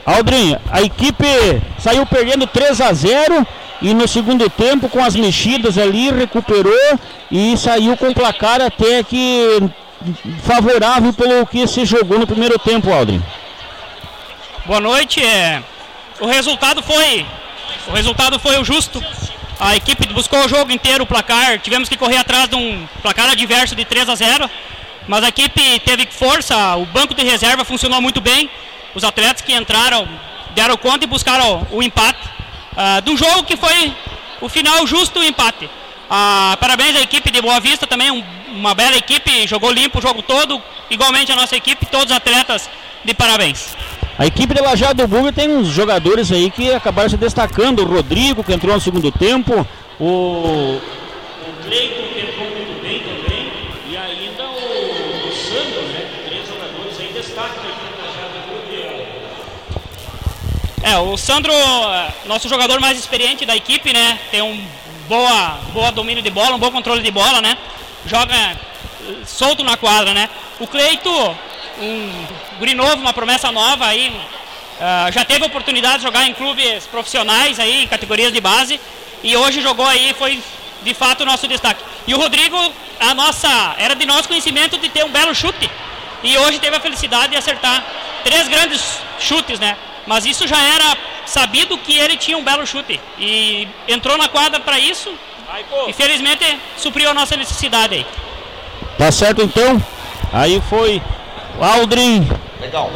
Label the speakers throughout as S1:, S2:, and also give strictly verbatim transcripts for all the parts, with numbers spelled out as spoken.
S1: Aldrin, a equipe saiu perdendo três a zero e no segundo tempo, com as mexidas ali, recuperou e saiu com o placar até que favorável pelo que se jogou no primeiro tempo, Aldrin.
S2: Boa noite. É... O resultado foi o resultado foi o justo. A equipe buscou o jogo inteiro, o placar, tivemos que correr atrás de um placar adverso de três a zero, mas a equipe teve força, o banco de reserva funcionou muito bem, os atletas que entraram deram conta e buscaram o empate, uh, de um jogo que foi o final justo, o empate. Uh, parabéns à equipe de Boa Vista também, um, uma bela equipe, jogou limpo o jogo todo, igualmente a nossa equipe, todos os atletas de parabéns.
S1: A equipe de Lajeado do Bugre tem uns jogadores aí que acabaram se destacando. O Rodrigo, que entrou no segundo tempo. O, o Cleiton, que entrou muito bem também. E ainda o, o Sandro, né? Três jogadores aí destacam da equipe de Lajeado do Bugre.
S2: É, o Sandro, nosso jogador mais experiente da equipe, né? Tem um boa, boa domínio de bola, um bom controle de bola, né? Joga solto na quadra, né? O Cleiton, um guri novo, uma promessa nova aí, uh, já teve a oportunidade de jogar em clubes profissionais aí, em categorias de base, e hoje jogou aí, foi de fato o nosso destaque. E o Rodrigo, a nossa, era de nosso conhecimento de ter um belo chute, e hoje teve a felicidade de acertar três grandes chutes, né? Mas isso já era sabido que ele tinha um belo chute, e entrou na quadra para isso, e felizmente supriu a nossa necessidade aí.
S1: Tá certo então, aí foi Aldrin.
S3: Legal.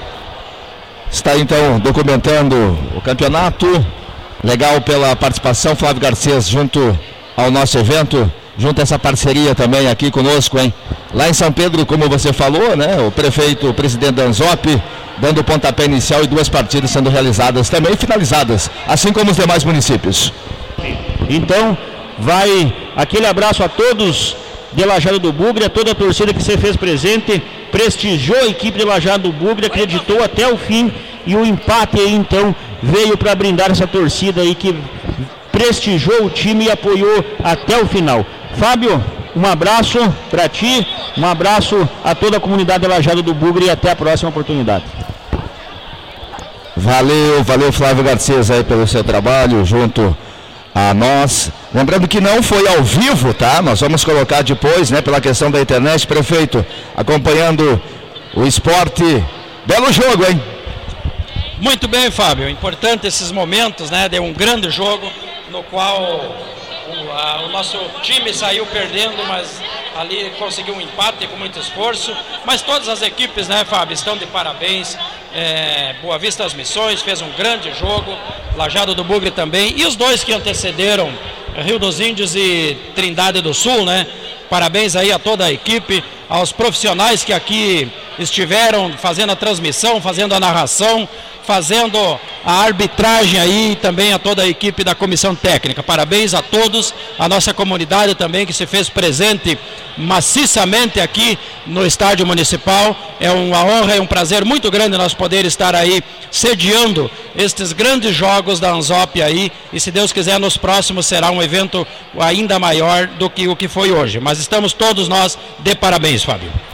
S3: Está então documentando o campeonato. Legal pela participação, Flávio Garcês, junto ao nosso evento, junto a essa parceria também aqui conosco, hein? Lá em São Pedro, como você falou, né? O prefeito, o presidente da ANZOP, dando o pontapé inicial e duas partidas sendo realizadas também finalizadas, assim como os demais municípios.
S1: Então, vai aquele abraço a todos de Lajeado do Bugre, a toda a torcida que se fez presente, prestigiou a equipe de Lajeado do Bugre, acreditou até o fim, e o empate aí então veio para brindar essa torcida aí que prestigiou o time e apoiou até o final. Fábio, um abraço para ti, um abraço a toda a comunidade de Lajeado do Bugre e até a próxima oportunidade.
S3: Valeu, valeu Flávio Garcês aí pelo seu trabalho junto a nós. Lembrando que não foi ao vivo, tá? Nós vamos colocar depois, né, pela questão da internet. Prefeito, acompanhando o esporte. Belo jogo, hein?
S4: Muito bem, Fábio. Importante esses momentos, né? De um grande jogo no qual o, a, o nosso time saiu perdendo, mas ali conseguiu um empate com muito esforço. Mas todas as equipes, né, Fábio, estão de parabéns. É, Boa Vista das Missões fez um grande jogo, Lajeado do Bugre também, e os dois que antecederam, Rio dos Índios e Trindade do Sul, né? Parabéns aí a toda a equipe, aos profissionais que aqui estiveram fazendo a transmissão, fazendo a narração, fazendo a arbitragem aí, e também a toda a equipe da comissão técnica. Parabéns a todos, a nossa comunidade também que se fez presente maciçamente aqui no estádio municipal. É uma honra e um prazer muito grande nós poder estar aí sediando estes grandes jogos da ANZOP aí, e se Deus quiser nos próximos será um evento ainda maior do que o que foi hoje. Mas estamos todos nós de parabéns, Fábio.